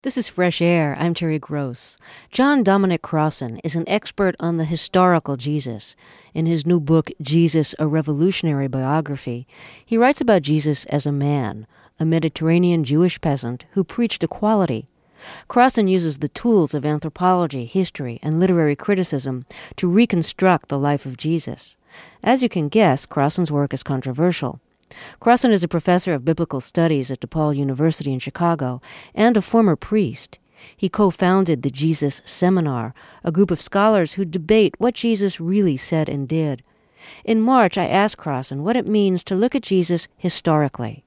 This is Fresh Air. I'm Terry Gross. John Dominic Crossan is an expert on the historical Jesus. In his new book, Jesus, A Revolutionary Biography, he writes about Jesus as a man, a Mediterranean Jewish peasant who preached equality. Crossan uses the tools of anthropology, history, and literary criticism to reconstruct the life of Jesus. As you can guess, Crossan's work is controversial. Crossan is a professor of biblical studies at DePaul University in Chicago and a former priest. He co-founded the Jesus Seminar, a group of scholars who debate what Jesus really said and did. In March, I asked Crossan what it means to look at Jesus historically.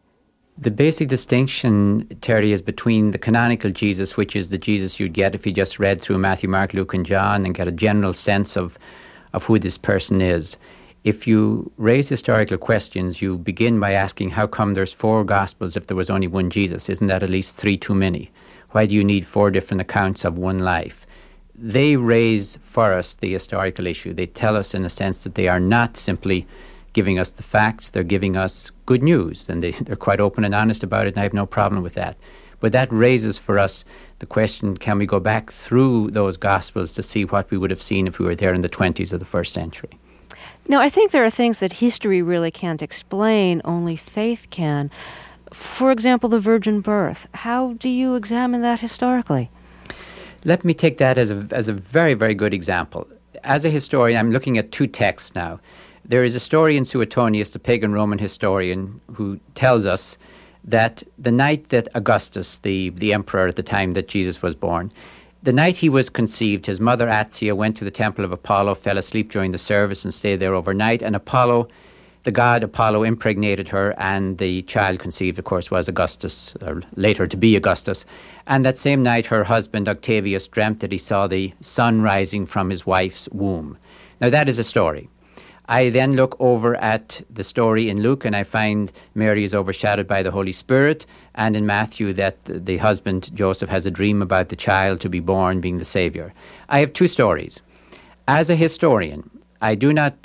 The basic distinction, Terry, is between the canonical Jesus, which is the Jesus you'd get if you just read through Matthew, Mark, Luke, and John and get a general sense of who this person is. If you raise historical questions, you begin by asking, how come there's 4 Gospels if there was only one Jesus? Isn't that at least 3 too many? Why do you need 4 different accounts of one life? They raise for us the historical issue. They tell us in a sense that they are not simply giving us the facts, they're giving us good news, and they're quite open and honest about it, and I have no problem with that. But that raises for us the question, can we go back through those Gospels to see what we would have seen if we were there in the 20s of the first century? Now, I think there are things that history really can't explain, only faith can. For example, the virgin birth. How do you examine that historically? Let me take that as a very, very good example. As a historian, I'm looking at 2 texts now. There is a story in Suetonius, the pagan Roman historian, who tells us that the night that Augustus, the emperor at the time that Jesus was born, the night he was conceived, his mother Atia went to the temple of Apollo, fell asleep during the service and stayed there overnight, and Apollo, the god Apollo, impregnated her, and the child conceived, of course, was Augustus, or later to be Augustus. And that same night, her husband Octavius dreamt that he saw the sun rising from his wife's womb. Now, that is a story. I then look over at the story in Luke, and I find Mary is overshadowed by the Holy Spirit, and in Matthew that the husband, Joseph, has a dream about the child to be born being the Savior. I have 2 stories. As a historian, I do not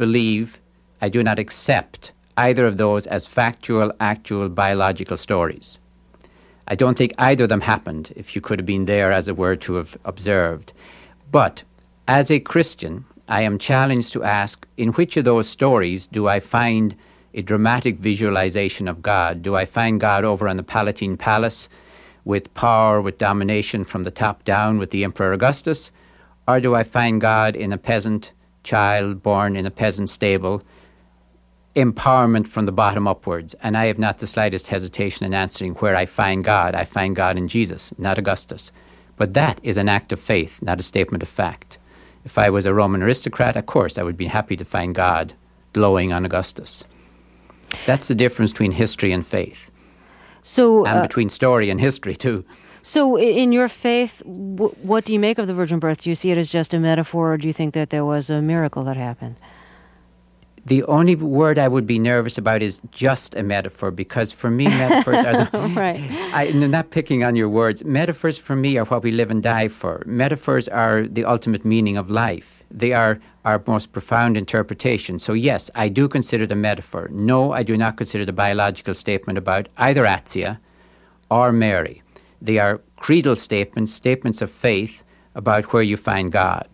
accept either of those as factual, actual, biological stories. I don't think either of them happened, if you could have been there, as it were, to have observed. But as a Christian, I am challenged to ask, in which of those stories do I find a dramatic visualization of God? Do I find God over on the Palatine Palace with power, with domination from the top down with the Emperor Augustus? Or do I find God in a peasant child born in a peasant stable, empowerment from the bottom upwards? And I have not the slightest hesitation in answering where I find God. I find God in Jesus, not Augustus. But that is an act of faith, not a statement of fact. If I was a Roman aristocrat, of course, I would be happy to find God glowing on Augustus. That's the difference between history and faith. And between story and history, too. So in your faith, what do you make of the virgin birth? Do you see it as just a metaphor, or do you think that there was a miracle that happened? The only word I would be nervous about is just a metaphor, because for me, metaphors are the... Right. I'm not picking on your words. Metaphors for me are what we live and die for. Metaphors are the ultimate meaning of life. They are our most profound interpretation. So yes, I do consider it a metaphor. No, I do not consider the biological statement about either Atia or Mary. They are creedal statements, statements of faith about where you find God.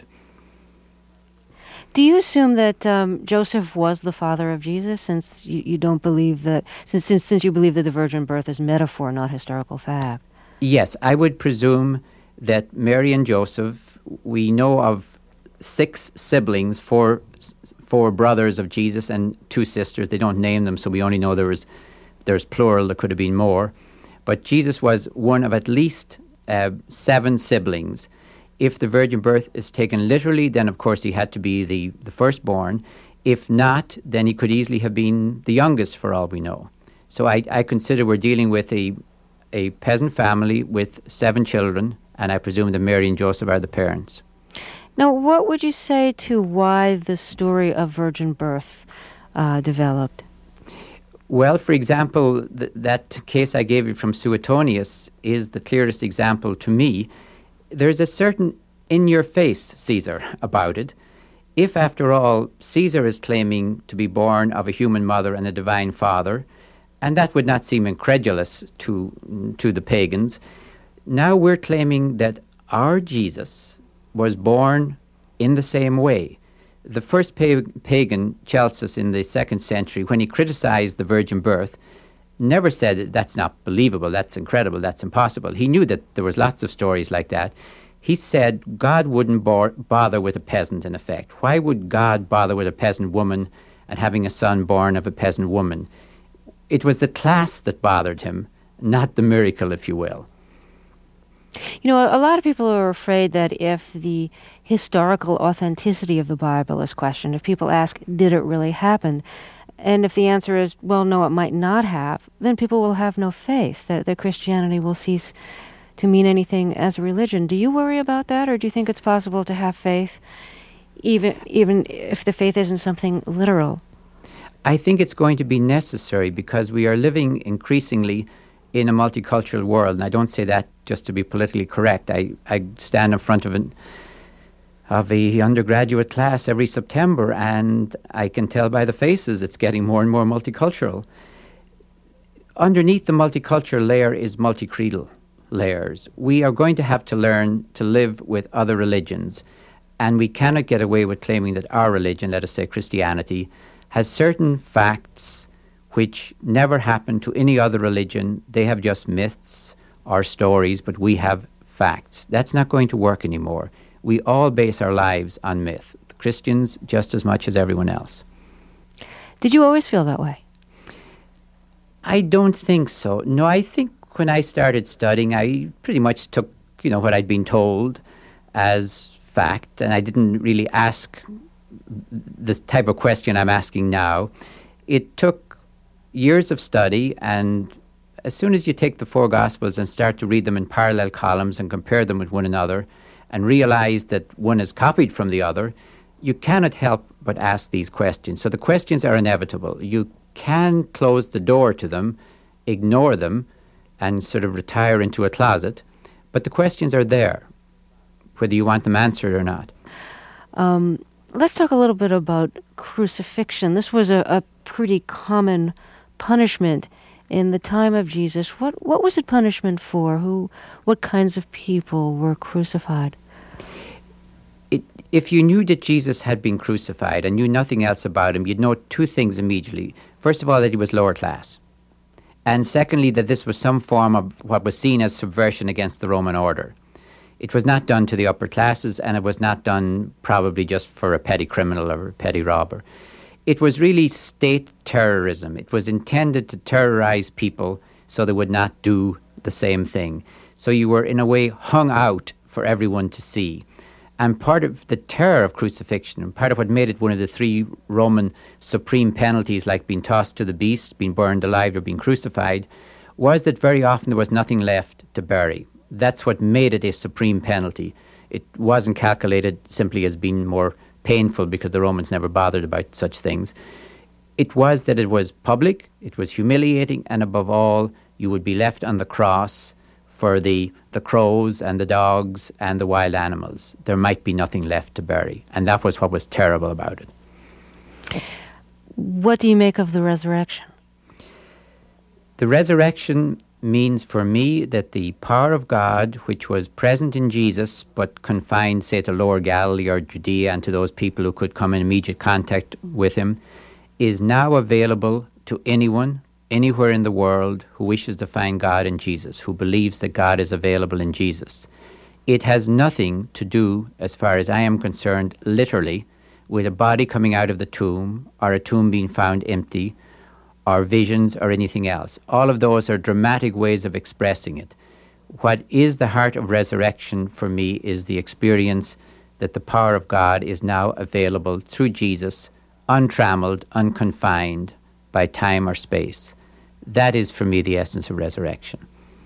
Do you assume that Joseph was the father of Jesus, since you don't believe that, since you believe that the virgin birth is metaphor, not historical fact? Yes, I would presume that Mary and Joseph, we know of 6 siblings, 4 brothers of Jesus and 2 sisters. They don't name them, so we only know there's plural. There could have been more. But Jesus was one of at least 7 siblings. If the virgin birth is taken literally, then of course he had to be the firstborn. If not, then he could easily have been the youngest for all we know. So I consider we're dealing with a peasant family with 7 children, and I presume that Mary and Joseph are the parents. Now, what would you say to why the story of virgin birth developed? Well, for example, that case I gave you from Suetonius is the clearest example to me. There's a certain in-your-face Caesar about it. If, after all, Caesar is claiming to be born of a human mother and a divine father, and that would not seem incredulous to the pagans, Now we're claiming that our Jesus was born in the same way. The first pagan, Celsus, in the 2nd century, when he criticized the virgin birth, never said that's not believable, that's incredible, that's impossible. He knew that there was lots of stories like that. He said God wouldn't bother with a peasant, in effect. Why would God bother with a peasant woman and having a son born of a peasant woman? It was the class that bothered him, not the miracle, if you will. You know, a lot of people are afraid that if the historical authenticity of the Bible is questioned, if people ask, did it really happen? And if the answer is, well, no, it might not have, then people will have no faith, that Christianity will cease to mean anything as a religion. Do you worry about that, or do you think it's possible to have faith even if the faith isn't something literal? I think it's going to be necessary because we are living increasingly in a multicultural world, and I don't say that just to be politically correct. I stand in front of a undergraduate class every September, and I can tell by the faces it's getting more and more multicultural. Underneath the multicultural layer is multicreedal layers. We are going to have to learn to live with other religions, and we cannot get away with claiming that our religion, let us say Christianity, has certain facts which never happened to any other religion. They have just myths or stories, but we have facts. That's not going to work anymore. We all base our lives on myth. The Christians just as much as everyone else. Did you always feel that way? I don't think so. No, I think when I started studying, I pretty much took, what I'd been told as fact, and I didn't really ask this type of question I'm asking now. It took years of study, and as soon as you take the 4 Gospels and start to read them in parallel columns and compare them with one another and realize that one is copied from the other, you cannot help but ask these questions. So the questions are inevitable. You can close the door to them, ignore them, and sort of retire into a closet, but the questions are there, whether you want them answered or not. Let's talk a little bit about crucifixion. This was a pretty common punishment in the time of Jesus. What was it punishment for? What kinds of people were crucified? If you knew that Jesus had been crucified and knew nothing else about him, you'd know 2 things immediately. First of all, that he was lower class. And secondly, that this was some form of what was seen as subversion against the Roman order. It was not done to the upper classes, and it was not done probably just for a petty criminal or a petty robber. It was really state terrorism. It was intended to terrorize people so they would not do the same thing. So you were, in a way, hung out for everyone to see. And part of the terror of crucifixion, and part of what made it one of the 3 Roman supreme penalties, like being tossed to the beast, being burned alive, or being crucified, was that very often there was nothing left to bury. That's what made it a supreme penalty. It wasn't calculated simply as being more painful because the Romans never bothered about such things. It was that it was public, it was humiliating, and above all, you would be left on the cross for the crows and the dogs and the wild animals. There might be nothing left to bury, and that was what was terrible about it. What do you make of the resurrection? The resurrection means for me that the power of God, which was present in Jesus but confined, say, to Lower Galilee or Judea and to those people who could come in immediate contact with him, is now available to anyone, anywhere in the world who wishes to find God in Jesus, who believes that God is available in Jesus. It has nothing to do, as far as I am concerned, literally, with a body coming out of the tomb or a tomb being found empty, or visions, or anything else. All of those are dramatic ways of expressing it. What is the heart of resurrection for me is the experience that the power of God is now available through Jesus, untrammeled, unconfined by time or space. That is for me the essence of resurrection.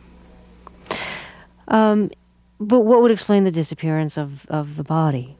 But what would explain the disappearance of the body?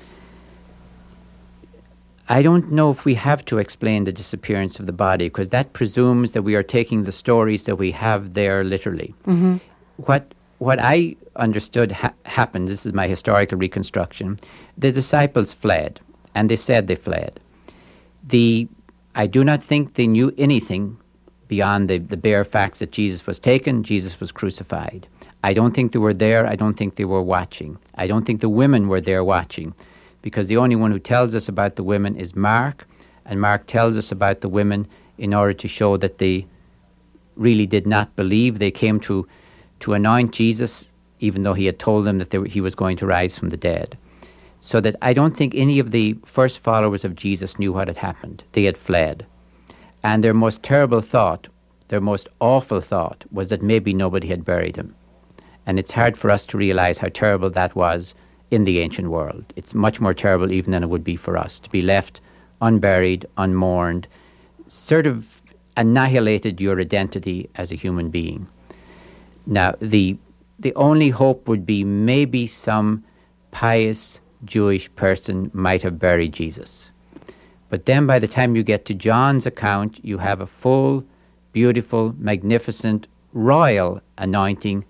I don't know if we have to explain the disappearance of the body, because that presumes that we are taking the stories that we have there literally. Mm-hmm. What I understood happened, this is my historical reconstruction, the disciples fled, and they said they fled. I do not think they knew anything beyond the bare facts that Jesus was taken, Jesus was crucified. I don't think they were there. I don't think they were watching. I don't think the women were there watching, because the only one who tells us about the women is Mark, and Mark tells us about the women in order to show that they really did not believe. They came to anoint Jesus, even though he had told them that he was going to rise from the dead. So that I don't think any of the first followers of Jesus knew what had happened. They had fled. And their most terrible thought, their most awful thought, was that maybe nobody had buried him. And it's hard for us to realize how terrible that was in the ancient world. It's much more terrible even than it would be for us, to be left unburied, unmourned, sort of annihilated your identity as a human being. Now, the only hope would be maybe some pious Jewish person might have buried Jesus. But then by the time you get to John's account, you have a full, beautiful, magnificent, royal anointing,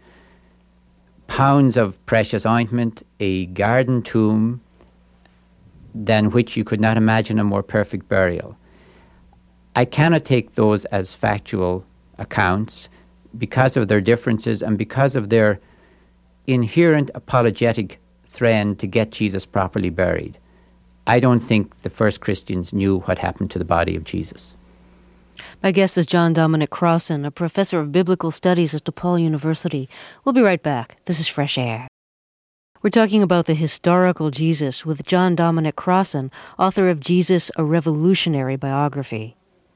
pounds of precious ointment, a garden tomb, than which you could not imagine a more perfect burial. I cannot take those as factual accounts because of their differences and because of their inherent apologetic trend to get Jesus properly buried. I don't think the first Christians knew what happened to the body of Jesus. My guest is John Dominic Crossan, a professor of biblical studies at DePaul University. We'll be right back. This is Fresh Air. We're talking about the historical Jesus with John Dominic Crossan, author of Jesus, a Revolutionary Biography.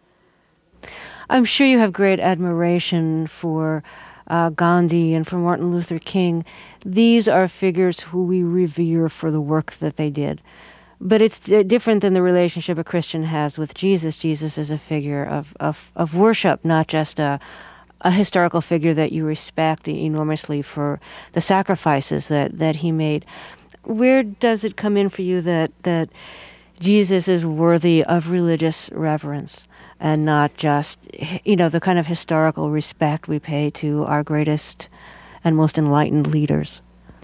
I'm sure you have great admiration for Gandhi and for Martin Luther King. These are figures who we revere for the work that they did. But it's different than the relationship a Christian has with Jesus. Jesus is a figure of worship, not just a historical figure that you respect enormously for the sacrifices that he made. Where does it come in for you that Jesus is worthy of religious reverence and not just, the kind of historical respect we pay to our greatest and most enlightened leaders?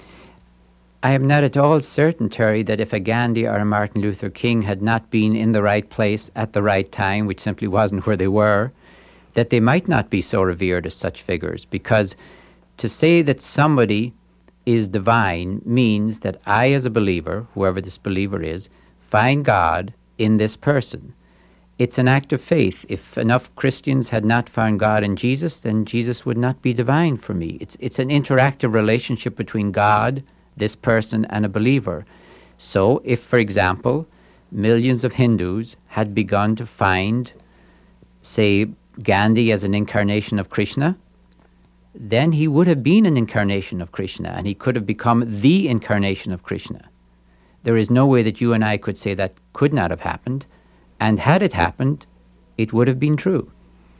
I am not at all certain, Terry, that if a Gandhi or a Martin Luther King had not been in the right place at the right time, which simply wasn't where they were, that they might not be so revered as such figures. Because to say that somebody is divine means that I, as a believer, whoever this believer is, find God in this person. It's an act of faith. If enough Christians had not found God in Jesus, then Jesus would not be divine for me. It's an interactive relationship between God, this person, and a believer. So if, for example, millions of Hindus had begun to find, say, Gandhi as an incarnation of Krishna, then he would have been an incarnation of Krishna, and he could have become the incarnation of Krishna. There is no way that you and I could say that could not have happened, and had it happened, it would have been true.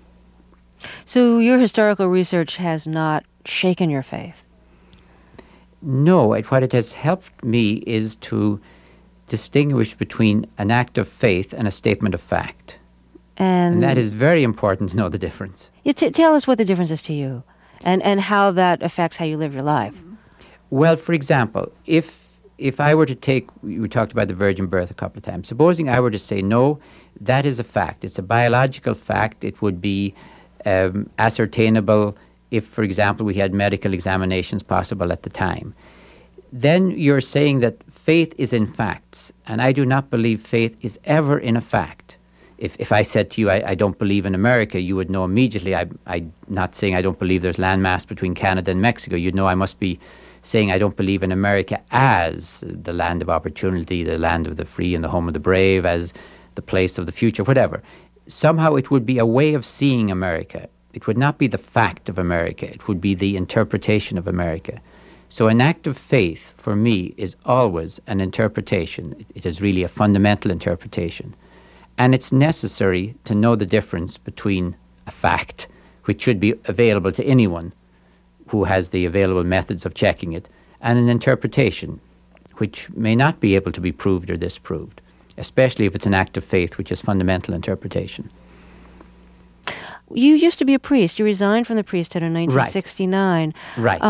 So your historical research has not shaken your faith? No, what it has helped me is to distinguish between an act of faith and a statement of fact. And that is very important to know the difference. Tell us what the difference is to you and how that affects how you live your life. Well, for example, if I were to take, we talked about the virgin birth a couple of times, supposing I were to say, no, that is a fact. It's a biological fact. It would be ascertainable if, for example, we had medical examinations possible at the time. Then you're saying that faith is in facts, and I do not believe faith is ever in a fact. If I said to you, I don't believe in America, you would know immediately I'm not saying I don't believe there's landmass between Canada and Mexico. You'd know I must be saying I don't believe in America as the land of opportunity, the land of the free and the home of the brave, as the place of the future, whatever. Somehow it would be a way of seeing America. It would not be the fact of America. It would be the interpretation of America. So an act of faith, for me, is always an interpretation. It is really a fundamental interpretation. And it's necessary to know the difference between a fact, which should be available to anyone who has the available methods of checking it, and an interpretation, which may not be able to be proved or disproved, especially if it's an act of faith, which is fundamental interpretation. You used to be a priest. You resigned from the priesthood in 1969. Right.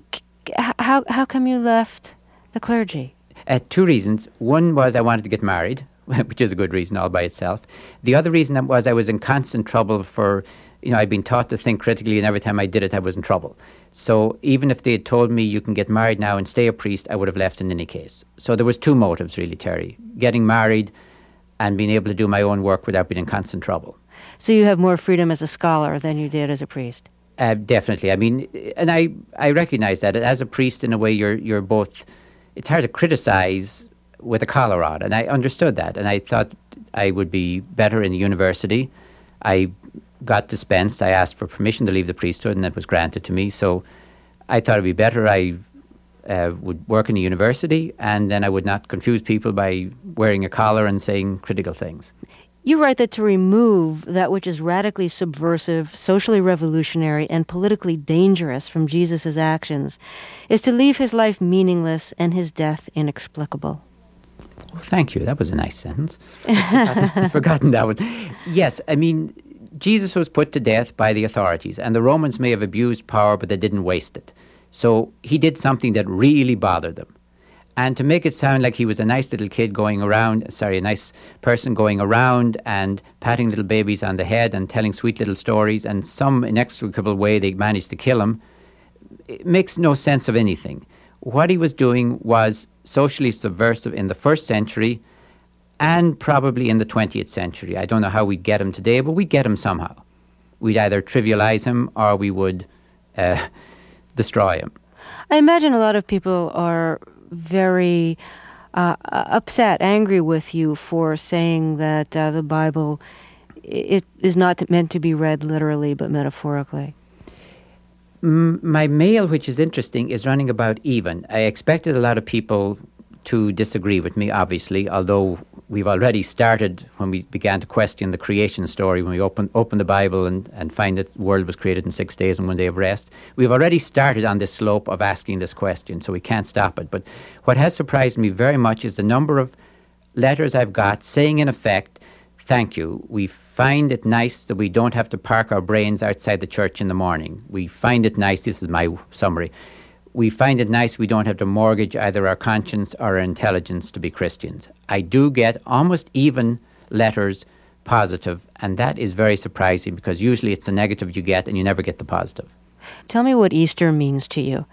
How come you left the clergy? Two reasons. One was I wanted to get married, which is a good reason all by itself. The other reason was I was in constant trouble for I'd been taught to think critically, and every time I did it, I was in trouble. So even if they had told me you can get married now and stay a priest, I would have left in any case. So there was two motives, really, Terry. Getting married and being able to do my own work without being in constant trouble. So you have more freedom as a scholar than you did as a priest? Definitely. I mean, and I recognize that. As a priest, in a way, you're both... It's hard to criticize with a collar on, and I understood that. And I thought I would be better in the university. I got dispensed. I asked for permission to leave the priesthood, and it was granted to me. So I thought it'd be better I would work in the university, and then I would not confuse people by wearing a collar and saying critical things. You write that to remove that which is radically subversive, socially revolutionary, and politically dangerous from Jesus' actions is to leave his life meaningless and his death inexplicable. Well, thank you. That was a nice sentence. I'd forgotten that one. Yes, I mean, Jesus was put to death by the authorities, and the Romans may have abused power, but they didn't waste it. So he did something that really bothered them. And to make it sound like he was a nice little kid a nice person going around and patting little babies on the head and telling sweet little stories, and some inexplicable way they managed to kill him, it makes no sense of anything. What he was doing was socially subversive in the first century and probably in the 20th century. I don't know how we'd get him today, but we'd get him somehow. We'd either trivialize him or we would destroy him. I imagine a lot of people are very upset, angry with you for saying that the Bible is not meant to be read literally but metaphorically. My mail, which is interesting, is running about even. I expected a lot of people to disagree with me, obviously, although we've already started when we began to question the creation story, when we open the Bible and find that the world was created in 6 days and 1 day of rest. We've already started on this slope of asking this question, so we can't stop it. But what has surprised me very much is the number of letters I've got saying, in effect, thank you. We find it nice that we don't have to park our brains outside the church in the morning. We find it nice, this is my summary, we find it nice we don't have to mortgage either our conscience or our intelligence to be Christians. I do get almost even letters positive, and that is very surprising because usually it's the negative you get and you never get the positive. Tell me what Easter means to you.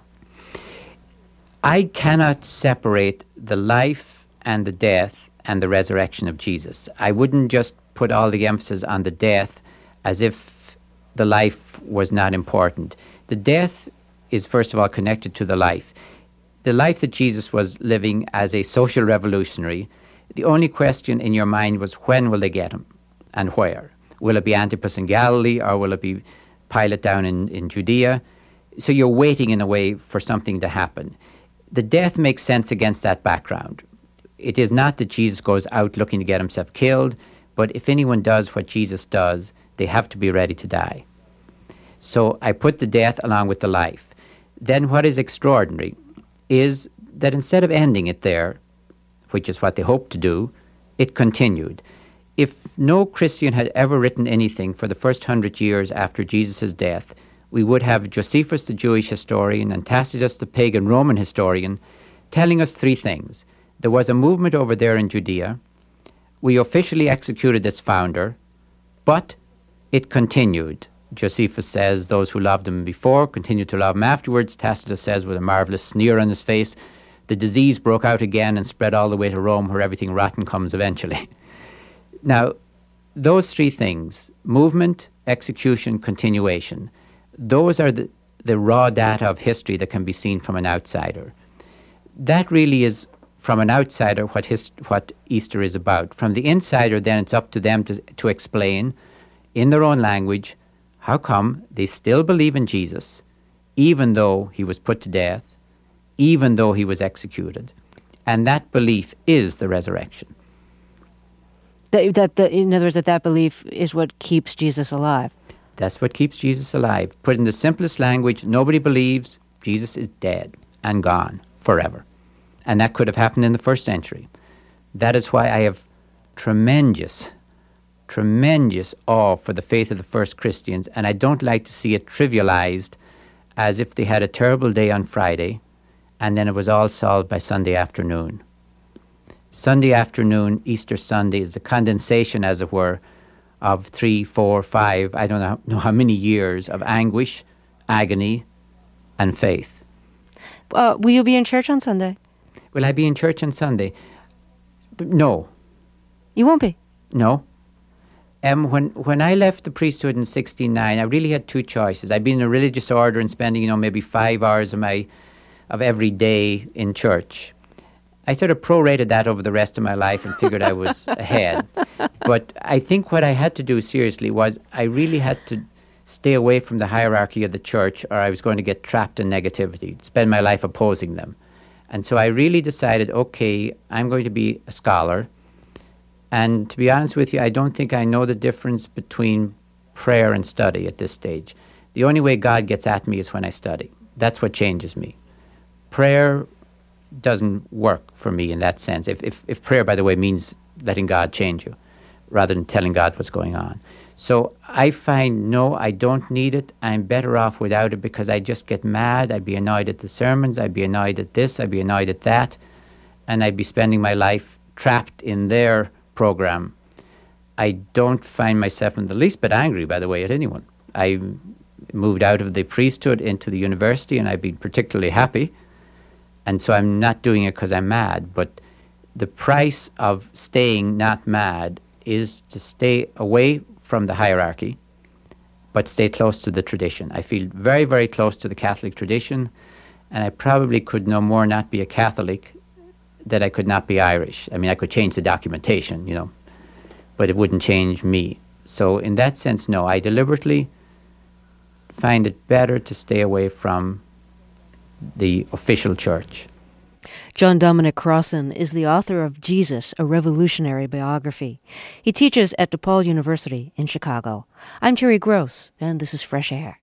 I cannot separate the life and the death and the resurrection of Jesus. I wouldn't just put all the emphasis on the death as if the life was not important. The death is, first of all, connected to the life. The life that Jesus was living as a social revolutionary, the only question in your mind was, when will they get him and where? Will it be Antipas in Galilee or will it be Pilate down in Judea? So you're waiting in a way for something to happen. The death makes sense against that background. It is not that Jesus goes out looking to get himself killed, but if anyone does what Jesus does, they have to be ready to die. So I put the death along with the life. Then what is extraordinary is that instead of ending it there, which is what they hoped to do, it continued. If no Christian had ever written anything for the first 100 years after Jesus' death, we would have Josephus, the Jewish historian, and Tacitus, the pagan Roman historian, telling us three things. There was a movement over there in Judea. We officially executed its founder, but it continued. Josephus says those who loved him before continued to love him afterwards. Tacitus says with a marvelous sneer on his face, the disease broke out again and spread all the way to Rome, where everything rotten comes eventually. Now, those three things, movement, execution, continuation, those are the raw data of history that can be seen from an outsider. That really is, from an outsider, what Easter is about. From the insider, then, it's up to them to explain, in their own language, how come they still believe in Jesus, even though he was put to death, even though he was executed. And that belief is the resurrection. In other words, that belief is what keeps Jesus alive. That's what keeps Jesus alive. Put in the simplest language, nobody believes Jesus is dead and gone forever. And that could have happened in the first century. That is why I have tremendous awe for the faith of the first Christians, and I don't like to see it trivialized as if they had a terrible day on Friday and then it was all solved by Sunday afternoon. Sunday afternoon, Easter Sunday, is the condensation, as it were, of 3, 4, 5, I don't know how many years of anguish, agony, and faith. Will you be in church on Sunday? Will I be in church on Sunday? No. You won't be? No. When I left the priesthood in 1969, I really had two choices. I'd been in a religious order and spending, maybe 5 hours of every day in church. I sort of prorated that over the rest of my life and figured I was ahead. But I think what I had to do seriously was I really had to stay away from the hierarchy of the church, or I was going to get trapped in negativity, spend my life opposing them. And so I really decided, okay, I'm going to be a scholar. And to be honest with you, I don't think I know the difference between prayer and study at this stage. The only way God gets at me is when I study. That's what changes me. Prayer doesn't work for me in that sense. If prayer, by the way, means letting God change you rather than telling God what's going on. So I find, no, I don't need it. I'm better off without it because I just get mad. I'd be annoyed at the sermons. I'd be annoyed at this. I'd be annoyed at that. And I'd be spending my life trapped in their program. I don't find myself in the least bit angry, by the way, at anyone. I moved out of the priesthood into the university and I've been particularly happy. And so I'm not doing it because I'm mad. But the price of staying not mad is to stay away from the hierarchy, but stay close to the tradition. I feel very, very close to the Catholic tradition, and I probably could no more not be a Catholic that I could not be Irish. I mean, I could change the documentation, but it wouldn't change me. So in that sense, no, I deliberately find it better to stay away from the official church. John Dominic Crossan is the author of Jesus, A Revolutionary Biography. He teaches at DePaul University in Chicago. I'm Terry Gross, and this is Fresh Air.